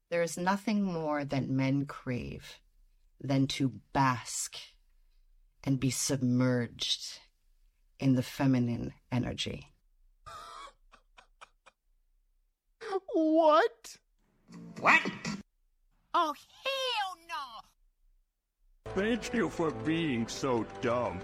There is nothing more that men crave than to bask and be submerged in the feminine energy. What? What? Oh, hell no! Thank you for being so dumb.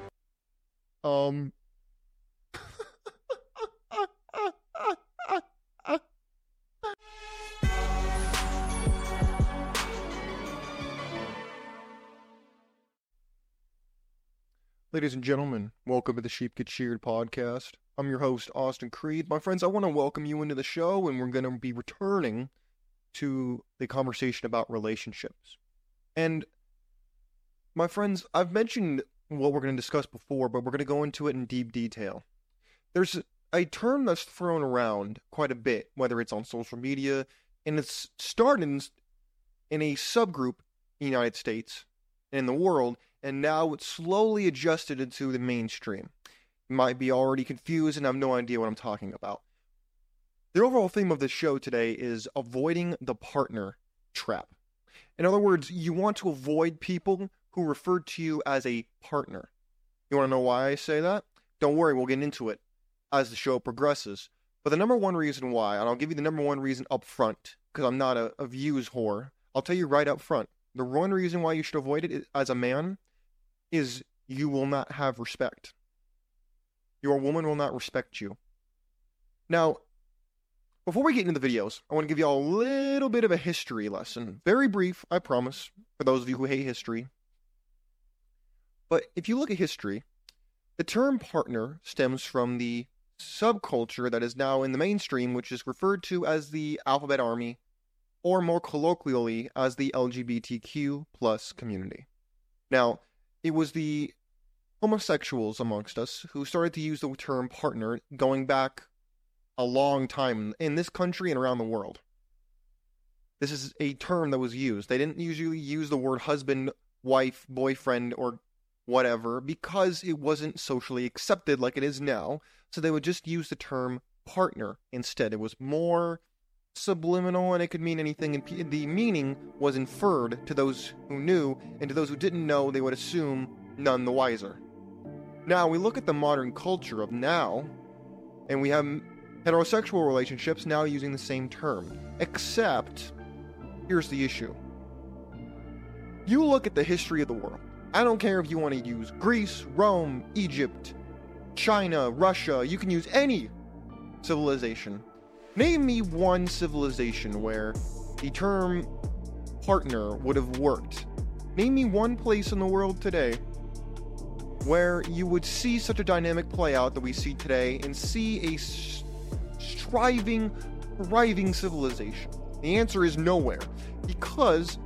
Ladies and gentlemen, welcome to the Sheep Get Sheared podcast. I'm your host, Austin Creed. My friends, I want to welcome you into the show, and we're going to be returning to the conversation about relationships. And my friends, I've mentioned what we're going to discuss before, but we're going to go into it in deep detail. There's a term that's thrown around quite a bit, whether it's on social media, and it's started in a subgroup in the United States and in the world, and now it's slowly adjusted into the mainstream. You might be already confused and have no idea what I'm talking about. The overall theme of this show today is avoiding the partner trap. In other words, you want to avoid people who refer to you as a partner. You want to know why I say that? Don't worry, we'll get into it as the show progresses. But the number one reason why, and I'll give you the number one reason up front, because I'm not a views whore, I'll tell you right up front. The one reason why you should avoid it as a man is you will not have respect. Your woman will not respect you. Now, before we get into the videos, I want to give you all a little bit of a history lesson. Very brief, I promise, for those of you who hate history. But if you look at history, the term partner stems from the subculture that is now in the mainstream, which is referred to as the Alphabet Army, or more colloquially as the LGBTQ plus community. Now, it was the homosexuals amongst us who started to use the term partner going back a long time in this country and around the world. This is a term that was used. They didn't usually use the word husband, wife, boyfriend, or whatever because it wasn't socially accepted like it is now, so they would just use the term partner instead. It was more subliminal and it could mean anything, and the meaning was inferred to those who knew, and to those who didn't know, they would assume none the wiser. Now, we look at the modern culture of now, and we have heterosexual relationships now using the same term, except, here's the issue. You look at the history of the world. I don't care if you want to use Greece, Rome, Egypt, China, Russia, you can use any civilization. Name me one civilization where the term partner would have worked. Name me one place in the world today where you would see such a dynamic play out that we see today and see a striving, thriving civilization. The answer is nowhere, because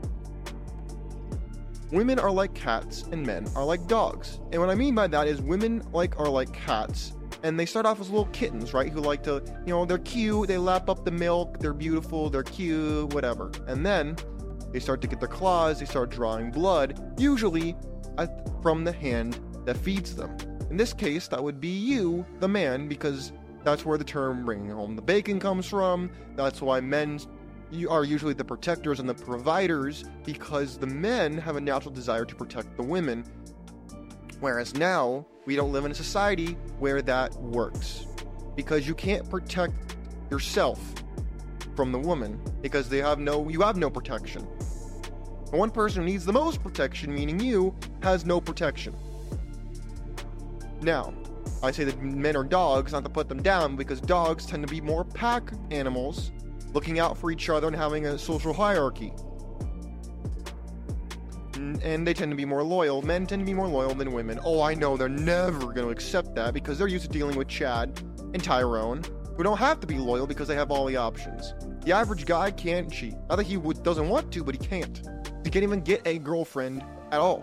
women are like cats and men are like dogs. And what I mean by that is women are like cats, and they start off as little kittens, right? Who like to, they're cute, they lap up the milk, they're beautiful, they're cute, whatever. And then they start to get their claws, they start drawing blood, usually from the hand that feeds them. In this case, that would be you, the man, because that's where the term bringing home the bacon comes from. That's why men are usually the protectors and the providers, because the men have a natural desire to protect the women. Whereas now, we don't live in a society where that works, because you can't protect yourself from the woman, because you have no protection. The one person who needs the most protection, meaning you, has no protection. Now, I say that men are dogs, not to put them down, because dogs tend to be more pack animals, looking out for each other and having a social hierarchy. And they tend to be more loyal. Men tend to be more loyal than women. Oh, I know, they're never going to accept that because they're used to dealing with Chad and Tyrone, who don't have to be loyal because they have all the options. The average guy can't cheat. Not that he doesn't want to, but he can't. He can't even get a girlfriend at all.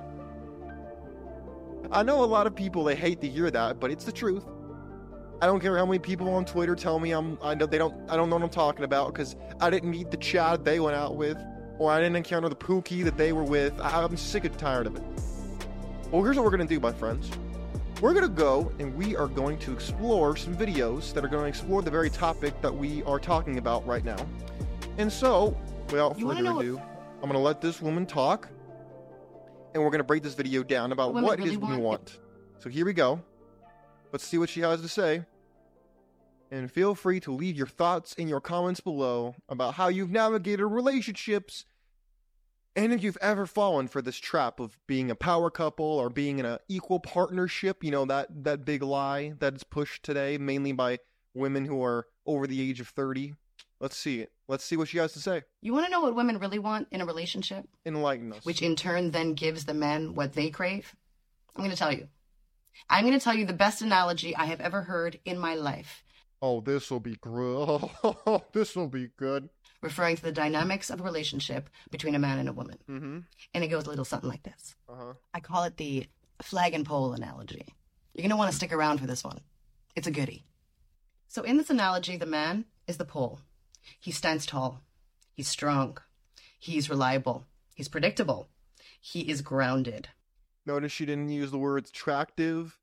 I know a lot of people, they hate to hear that, but it's the truth. I don't care how many people on Twitter tell me I don't know what I'm talking about because I didn't meet the Chad they went out with, or I didn't encounter the Pookie that they were with. I'm sick and tired of it. Well, here's what we're going to do, my friends. We're going to go and we are going to explore some videos that are going to explore the very topic that we are talking about right now. And so, without You wanna further know what- ado, I'm gonna let this woman talk, and we're gonna break this video down about Women what it really is we want- want. So here we go. Let's see what she has to say. And feel free to leave your thoughts in your comments below about how you've navigated relationships, and if you've ever fallen for this trap of being a power couple or being in an equal partnership, you know, that big lie that is pushed today, mainly by women who are over the age of 30. Let's see it. Let's see what she has to say. You want to know what women really want in a relationship? Enlighten us. Which in turn then gives the men what they crave? I'm going to tell you. I'm going to tell you the best analogy I have ever heard in my life, Oh, this will be good. Oh, this will be good. referring to the dynamics of a relationship between a man and a woman. Mm-hmm. And it goes a little something like this. Uh-huh. I call it the flag and pole analogy. You're going to want to stick around for this one. It's a goodie. So in this analogy, the man is the pole. He stands tall. He's strong. He's reliable. He's predictable. He is grounded. Notice she didn't use the words attractive,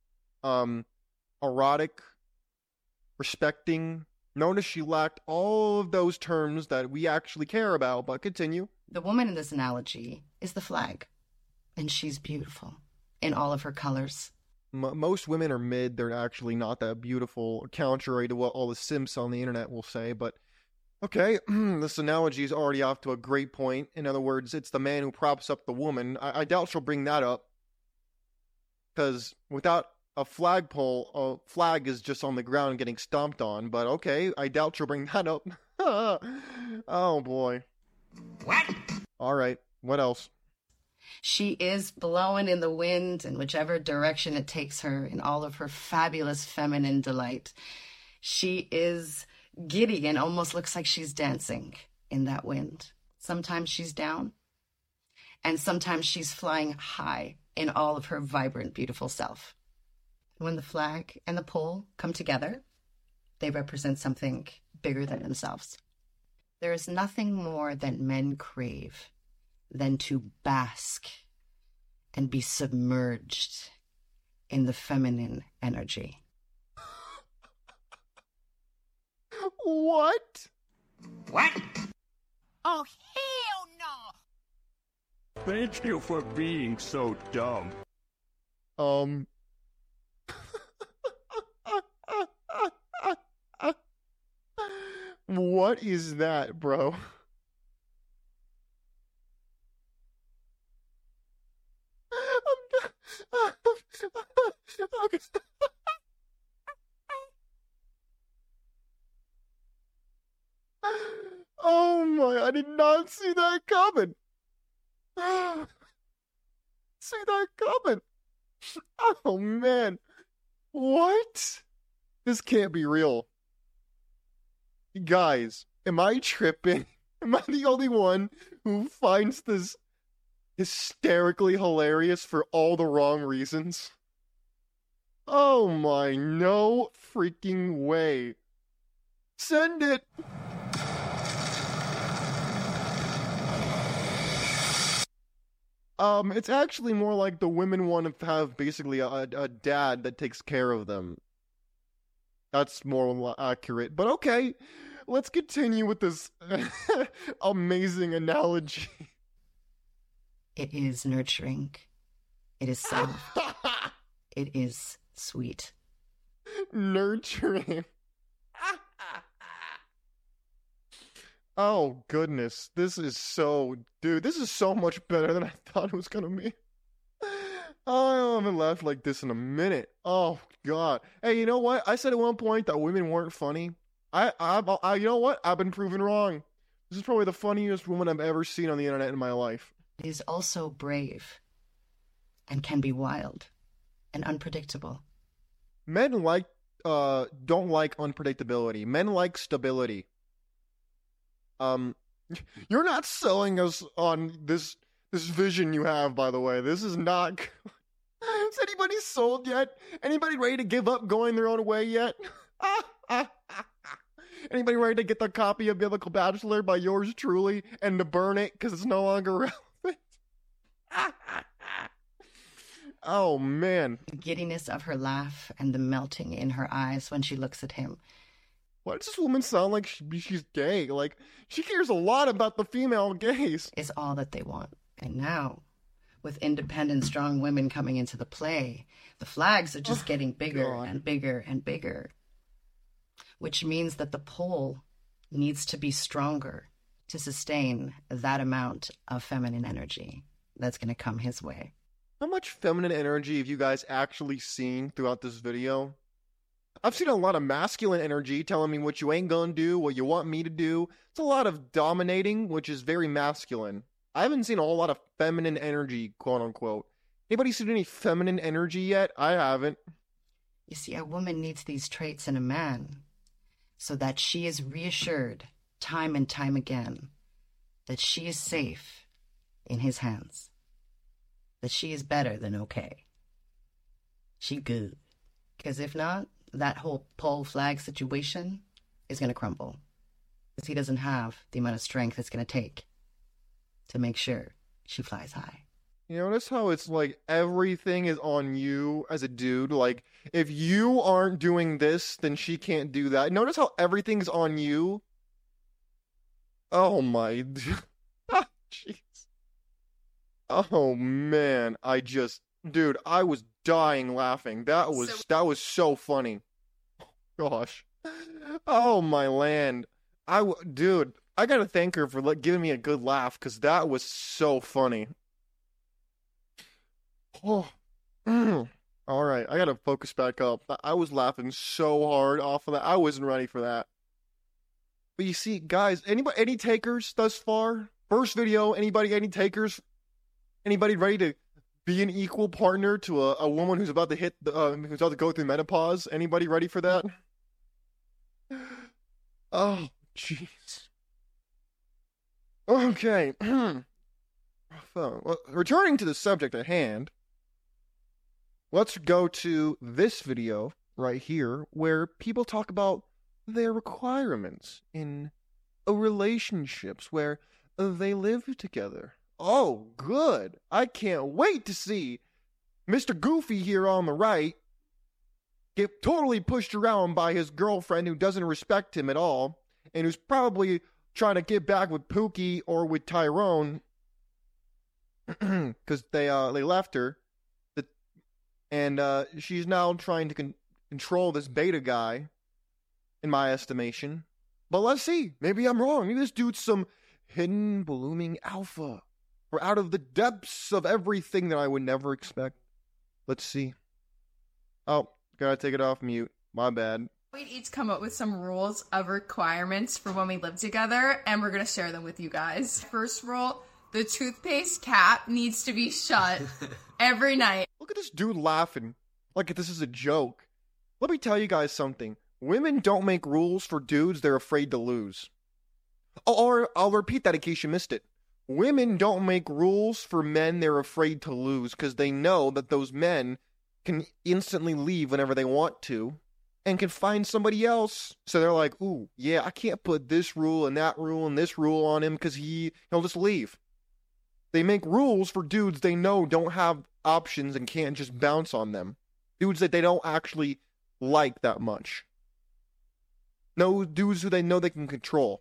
erotic, respecting. Notice she lacked all of those terms that we actually care about, but continue. The woman in this analogy is the flag, and she's beautiful in all of her colors. Most women are mid. They're actually not that beautiful, contrary to what all the simps on the internet will say, but okay, this analogy is already off to a great point. In other words, it's the man who props up the woman. I doubt she'll bring that up, because without a flagpole, a flag is just on the ground getting stomped on, but okay, I doubt she'll bring that up. Oh boy. What? Alright, what else? She is blowing in the wind in whichever direction it takes her in all of her fabulous feminine delight. She is giddy and almost looks like she's dancing in that wind. Sometimes she's down, and sometimes she's flying high in all of her vibrant, beautiful self. When the flag and the pole come together, they represent something bigger than themselves. There is nothing more that men crave than to bask and be submerged in the feminine energy. What? What? Oh, hell no! Thank you for being so dumb. What is that, bro? Oh my, I did not see that coming. See that coming. Oh man. What? This can't be real. Guys, am I tripping? Am I the only one who finds this hysterically hilarious for all the wrong reasons? Oh my, no freaking way. Send it! It's actually more like the women want to have basically a dad that takes care of them. That's more accurate. But okay, let's continue with this amazing analogy. It is nurturing. It is soft. It is sweet. Nurturing. Oh goodness, this is so much better than I thought it was gonna be. I haven't laughed like this in a minute. Oh god. Hey, you know what? I said at one point that women weren't funny. I you know what? I've been proven wrong. This is probably the funniest woman I've ever seen on the internet in my life. It is also brave and can be wild and unpredictable. Men don't like unpredictability. Men like stability. You're not selling us on this vision you have, by the way. This is not. Is anybody sold yet? Anybody ready to give up going their own way yet? Anybody ready to get the copy of Biblical Bachelor by yours truly and to burn it because it's no longer relevant? Oh man. The giddiness of her laugh and the melting in her eyes when she looks at him. Why does this woman sound like she's gay? Like, she cares a lot about the female gays. Is all that they want. And now, with independent, strong women coming into the play, the flags are just getting bigger God. and bigger and bigger. Which means that the pull needs to be stronger to sustain that amount of feminine energy that's going to come his way. How much feminine energy have you guys actually seen throughout this video? I've seen a lot of masculine energy telling me what you ain't gonna do, what you want me to do. It's a lot of dominating, which is very masculine. I haven't seen a whole lot of feminine energy, quote unquote. Anybody seen any feminine energy yet? I haven't. You see, a woman needs these traits in a man so that she is reassured time and time again that she is safe in his hands, that she is better than okay. She good. Because if not, that whole pole flag situation is going to crumble. Because he doesn't have the amount of strength it's going to take to make sure she flies high. You notice how it's like everything is on you as a dude? Like, if you aren't doing this, then she can't do that. Notice how everything's on you? Oh my... Jeez. Oh man, dude, I was dying laughing. That was so funny. Gosh. Oh my land. Dude, I gotta thank her for giving me a good laugh, because that was so funny. Oh. Alright, I gotta focus back up. I was laughing so hard off of that. I wasn't ready for that. But you see, guys, any takers thus far? First video, any takers? Anybody ready to be an equal partner to a woman who's about to who's about to go through menopause? Anybody ready for that? Oh, jeez. Okay. Well, returning to the subject at hand, let's go to this video right here where people talk about their requirements in relationships where they live together. Oh, good. I can't wait to see Mr. Goofy here on the right get totally pushed around by his girlfriend who doesn't respect him at all and who's probably trying to get back with Pookie or with Tyrone because they left her. And she's now trying to control this beta guy, in my estimation. But let's see. Maybe I'm wrong. Maybe this dude's some hidden, blooming alpha. Or out of the depths of everything that I would never expect. Let's see. Oh, gotta take it off mute. My bad. We'd each come up with some rules of requirements for when we live together, and we're gonna share them with you guys. First rule, the toothpaste cap needs to be shut every night. Look at this dude laughing like this is a joke. Let me tell you guys something. Women don't make rules for dudes they're afraid to lose. Or I'll repeat that in case you missed it. Women don't make rules for men they're afraid to lose because they know that those men can instantly leave whenever they want to and can find somebody else. So they're like, ooh, yeah, I can't put this rule and that rule and this rule on him because he'll just leave. They make rules for dudes they know don't have options and can't just bounce on them. Dudes that they don't actually like that much. No, dudes who they know they can control.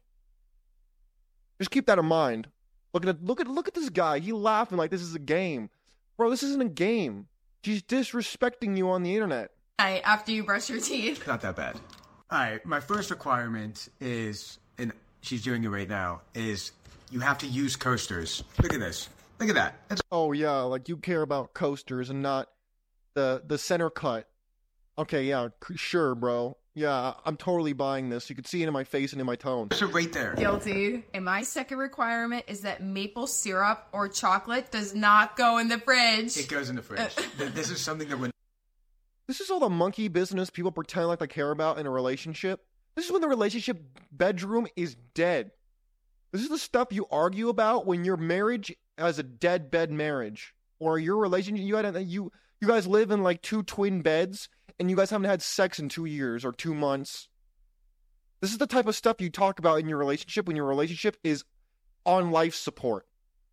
Just keep that in mind. Look at this guy. He laughing like this is a game. Bro, this isn't a game. She's disrespecting you on the internet. After you brush your teeth. Not that bad. Alright, my first requirement is, and she's doing it right now, is you have to use coasters. Look at this. Look at that. Oh yeah, like you care about coasters and not the center cut. Okay, yeah, sure, bro. Yeah, I'm totally buying this. You can see it in my face and in my tone. So right there. Guilty. And my second requirement is that maple syrup or chocolate does not go in the fridge. It goes in the fridge. This is something that when... This is all the monkey business people pretend like they care about in a relationship. This is when the relationship bedroom is dead. This is the stuff you argue about when your marriage is a dead bed marriage. Or your relationship, you guys live in like two twin beds and you guys haven't had sex in 2 years or 2 months. This is the type of stuff you talk about in your relationship when your relationship is on life support.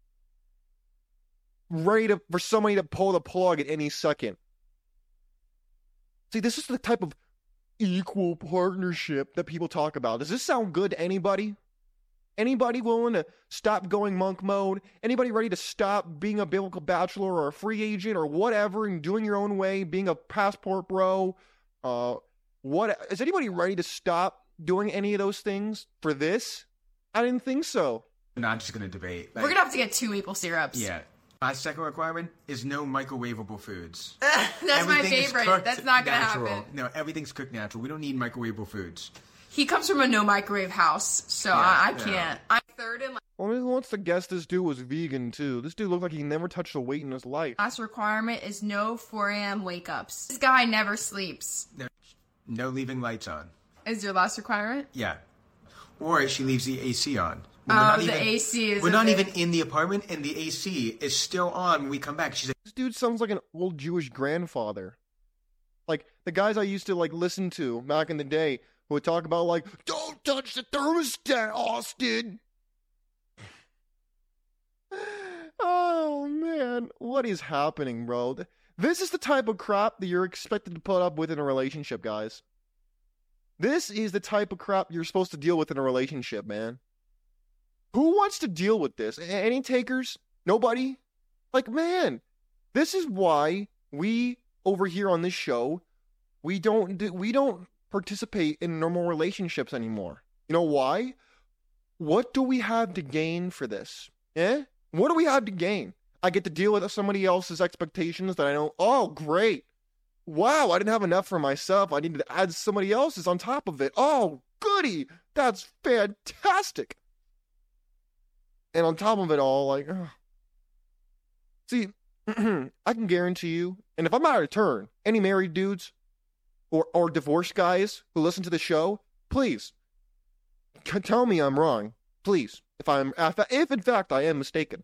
Ready for somebody to pull the plug at any second. See, this is the type of equal partnership that people talk about. Does this sound good to anybody? Anybody willing to stop going monk mode? Anybody ready to stop being a biblical bachelor or a free agent or whatever and doing your own way, being a passport bro? Is anybody ready to stop doing any of those things for this? I didn't think so. We're not just going to debate. We're going to have to get 2 maple syrups. Yeah. My second requirement is no microwavable foods. That's my favorite. That's not going to happen. No, everything's cooked natural. We don't need microwavable foods. He comes from a no microwave house, so I can't. Yeah. I'm third in Well, who wants to guess this dude was vegan too? This dude looked like he never touched a weight in his life. last requirement is no 4 a.m. wake ups. This guy never sleeps. No leaving lights on. Is your last requirement? Yeah. Or she leaves the AC on. AC is. We're not even in the apartment, and the AC is still on when we come back. She's like, This dude sounds like an old Jewish grandfather. Like the guys I used to listen to back in the day who would talk about don't touch the thermostat, Austin. Oh man, what is happening, bro? This is the type of crap that you're expected to put up with in a relationship, guys. This is the type of crap you're supposed to deal with in a relationship, man. Who wants to deal with this? Any takers? Nobody? Man, this is why we over here on this show, we don't participate in normal relationships anymore. You know why? What do we have to gain for this? What do we have to gain? I get to deal with somebody else's expectations that I know, oh, great. Wow, I didn't have enough for myself. I needed to add somebody else's on top of it. Oh, goody. That's fantastic. And on top of it all, see, I can guarantee you, and if I'm out of turn, any married dudes or divorced guys who listen to the show, please tell me I'm wrong. Please, if in fact I am mistaken.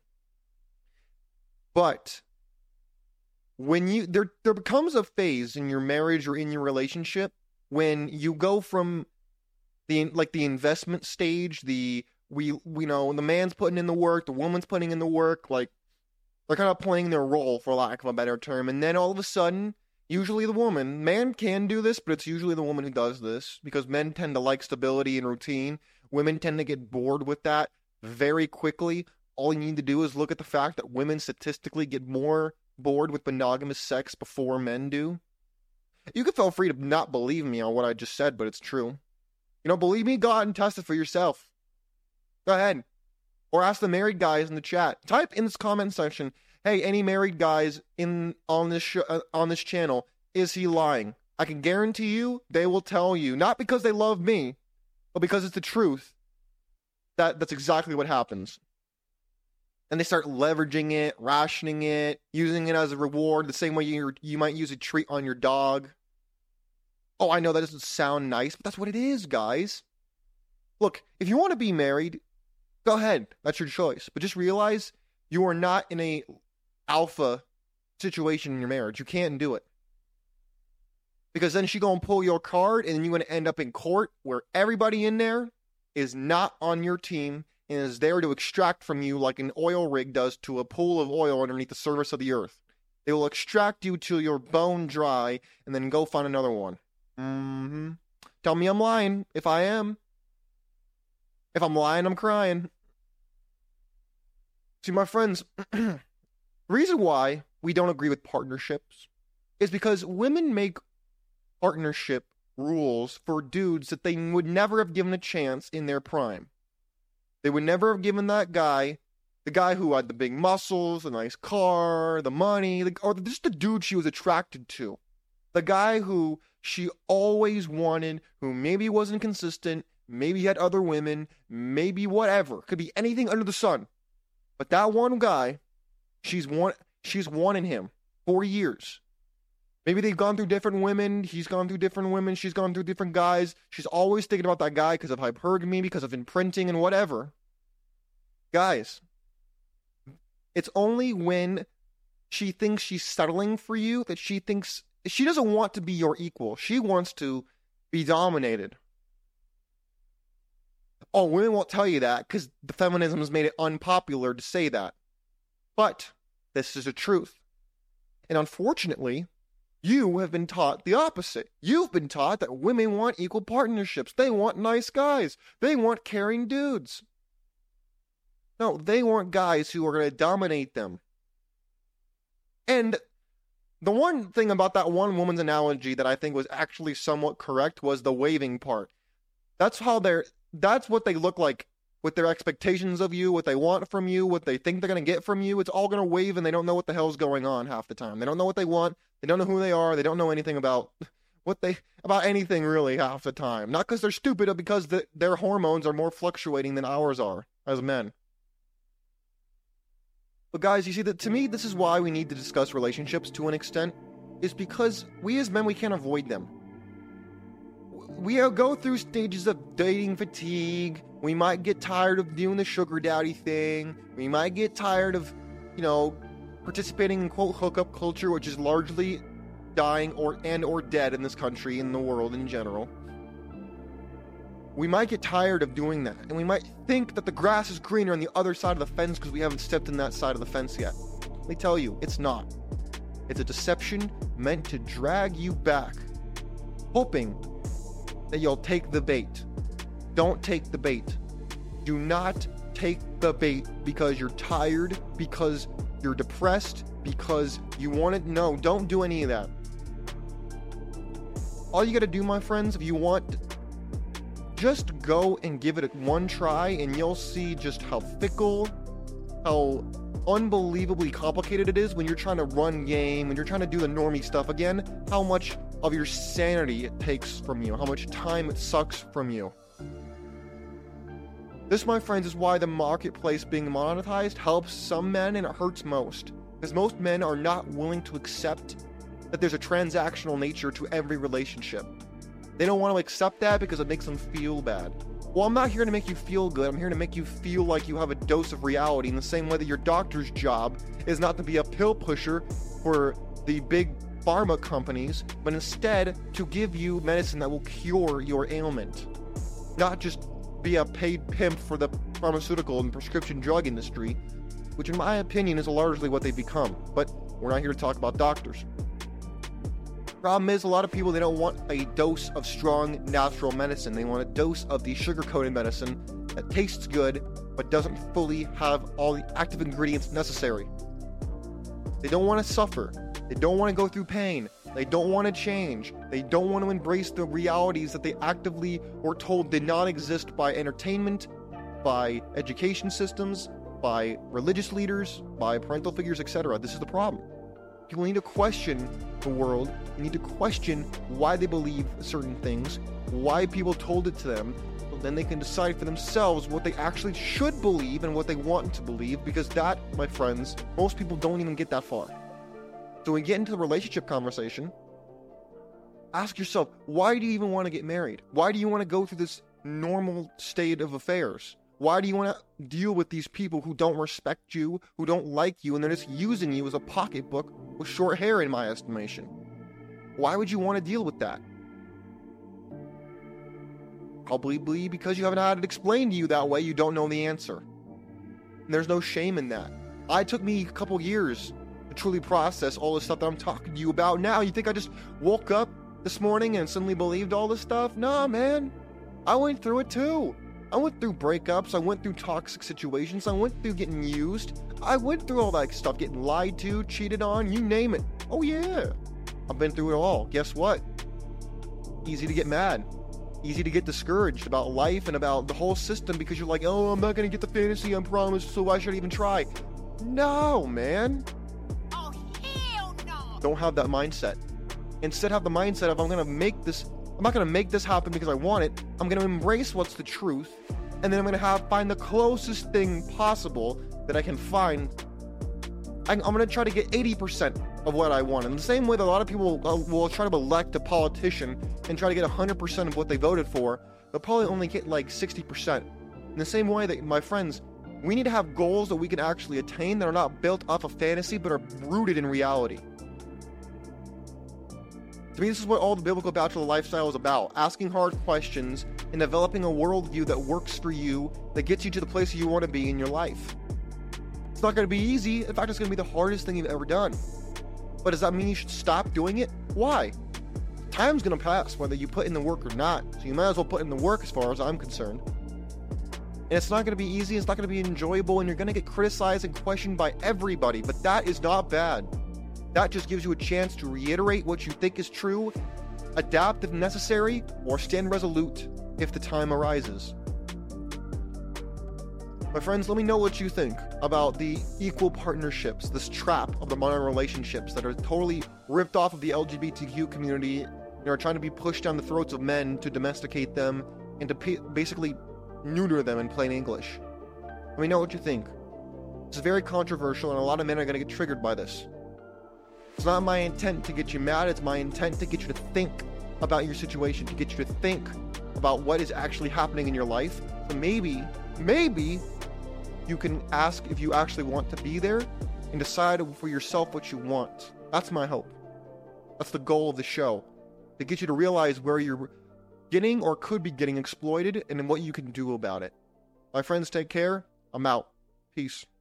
But when there becomes a phase in your marriage or in your relationship when you go from the investment stage, the man's putting in the work, the woman's putting in the work, they're kind of playing their role, for lack of a better term, and then all of a sudden, usually the woman, man can do this, but it's usually the woman who does this, because men tend to like stability and routine. Women tend to get bored with that very quickly. All you need to do is look at the fact that women statistically get more bored with monogamous sex before men do. You can feel free to not believe me on what I just said, but it's true. Believe me, go out and test it for yourself. Go ahead. Or ask the married guys in the chat. Type in this comment section, hey, any married guys on this channel, is he lying? I can guarantee you they will tell you, not because they love me, but because it's the truth, that's exactly what happens. And they start leveraging it, rationing it, using it as a reward, the same way you might use a treat on your dog. Oh, I know that doesn't sound nice, but that's what it is, guys. Look, if you want to be married, go ahead. That's your choice. But just realize you are not in a alpha situation in your marriage. You can't do it. Because then she's going to pull your card, and then you're going to end up in court where everybody in there is not on your team and is there to extract from you like an oil rig does to a pool of oil underneath the surface of the earth. They will extract you till you're bone dry and then go find another one. Tell me I'm lying if I am. If I'm lying, I'm crying. See, my friends, the reason why we don't agree with partnerships is because women make partnership rules for dudes that they would never have given a chance in their prime. They would never have given that guy, the guy who had the big muscles, the nice car, the money, or just the dude she was attracted to. The guy who she always wanted, who maybe wasn't consistent, maybe had other women, maybe whatever. Could be anything under the sun. But that one guy, she's wanted him for years. Maybe they've gone through different women, he's gone through different women, she's gone through different guys. She's always thinking about that guy because of hypergamy, because of imprinting and whatever. Guys, it's only when she thinks she's settling for you that she thinks she doesn't want to be your equal. She wants to be dominated. Oh, women won't tell you that because the feminism has made it unpopular to say that. But this is the truth. And unfortunately, You have been taught the opposite. You've been taught that women want equal partnerships. They want nice guys. They want caring dudes. No, they want guys who are going to dominate them. And the one thing about that one woman's analogy that I think was actually somewhat correct was the waving part. That's what they look like with their expectations of you, what they want from you, what they think they're going to get from you. It's all going to wave and they don't know what the hell's going on half the time. They don't know what they want. They don't know who they are. They don't know anything about anything really half the time. Not because they're stupid, but because their hormones are more fluctuating than ours are as men. But guys, you see, that to me, this is why we need to discuss relationships to an extent, is because we as men, we can't avoid them. We go through stages of dating fatigue. We might get tired of doing the sugar daddy thing. We might get tired of, participating in quote hookup culture, which is largely dying or dead in this country, in the world in general. We might get tired of doing that, and we might think that the grass is greener on the other side of the fence because we haven't stepped in that side of the fence yet. Let me tell you, it's not. It's a deception meant to drag you back, hoping that you'll take the bait. Don't take the bait. Do not take the bait because you're tired, because you're depressed, because you want to. No, don't do any of that. All you gotta do, my friends, if you want, just go and give it one try, and you'll see just how fickle, how unbelievably complicated it is when you're trying to run game, when you're trying to do the normie stuff again, how much of your sanity it takes from you, how much time it sucks from you. This, my friends, is why the marketplace being monetized helps some men and it hurts most. Because most men are not willing to accept that there's a transactional nature to every relationship. They don't want to accept that because it makes them feel bad. Well, I'm not here to make you feel good. I'm here to make you feel like you have a dose of reality, in the same way that your doctor's job is not to be a pill pusher for the big pharma companies, but instead to give you medicine that will cure your ailment. Not just be a paid pimp for the pharmaceutical and prescription drug industry, which in my opinion is largely what they've become. But we're not here to talk about doctors. Problem is, a lot of people, they don't want a dose of strong natural medicine. They want a dose of the sugar-coated medicine that tastes good but doesn't fully have all the active ingredients necessary. They don't want to suffer. They don't want to go through pain. They don't want to change. They don't want to embrace the realities that they actively were told did not exist by entertainment, by education systems, by religious leaders, by parental figures, etc. This is the problem. People need to question the world. They need to question why they believe certain things, why people told it to them, so then they can decide for themselves what they actually should believe and what they want to believe, because that, my friends, most people don't even get that far. So when we get into the relationship conversation, ask yourself, why do you even want to get married? Why do you want to go through this normal state of affairs? Why do you want to deal with these people who don't respect you, who don't like you, and they're just using you as a pocketbook with short hair, in my estimation? Why would you want to deal with that? Probably because you haven't had it explained to you that way. You don't know the answer. And there's no shame in that. It took me a couple years to truly process all the stuff that I'm talking to you about now. You think I just woke up this morning and suddenly believed all this stuff? Nah, man. I went through it too. I went through breakups. I went through toxic situations. I went through getting used. I went through all that stuff, getting lied to, cheated on, you name it. Oh yeah. I've been through it all. Guess what? Easy to get mad. Easy to get discouraged about life and about the whole system because you're like, oh, I'm not going to get the fantasy I promised, so why should I even try? No, man. Oh, hell no! Don't have that mindset. Instead, have the mindset of, I'm not going to make this happen because I want it. I'm going to embrace what's the truth, and then I'm going to find the closest thing possible that I can find. I'm going to try to get 80% of what I want. In the same way that a lot of people will try to elect a politician and try to get 100% of what they voted for, they'll probably only get like 60%. In the same way that, my friends, we need to have goals that we can actually attain that are not built off of fantasy but are rooted in reality. To me, this is what all the biblical bachelor lifestyle is about. Asking hard questions and developing a worldview that works for you, that gets you to the place you want to be in your life. It's not going to be easy. In fact, it's going to be the hardest thing you've ever done. But does that mean you should stop doing it? Why? Time's gonna pass whether you put in the work or not, so you might as well put in the work as far as I'm concerned. And it's not gonna be easy, it's not gonna be enjoyable, and you're gonna get criticized and questioned by everybody, but that is not bad. That just gives you a chance to reiterate what you think is true, adapt if necessary, or stand resolute if the time arises. My friends, let me know what you think about the equal partnerships, this trap of the modern relationships that are totally ripped off of the LGBTQ community and are trying to be pushed down the throats of men to domesticate them and to basically neuter them in plain English. Let me know what you think. This is very controversial and a lot of men are going to get triggered by this. It's not my intent to get you mad, it's my intent to get you to think about your situation, to get you to think about what is actually happening in your life. So maybe you can ask if you actually want to be there and decide for yourself what you want. That's my hope. That's the goal of the show. To get you to realize where you're getting or could be getting exploited and what you can do about it. My friends, take care. I'm out. Peace.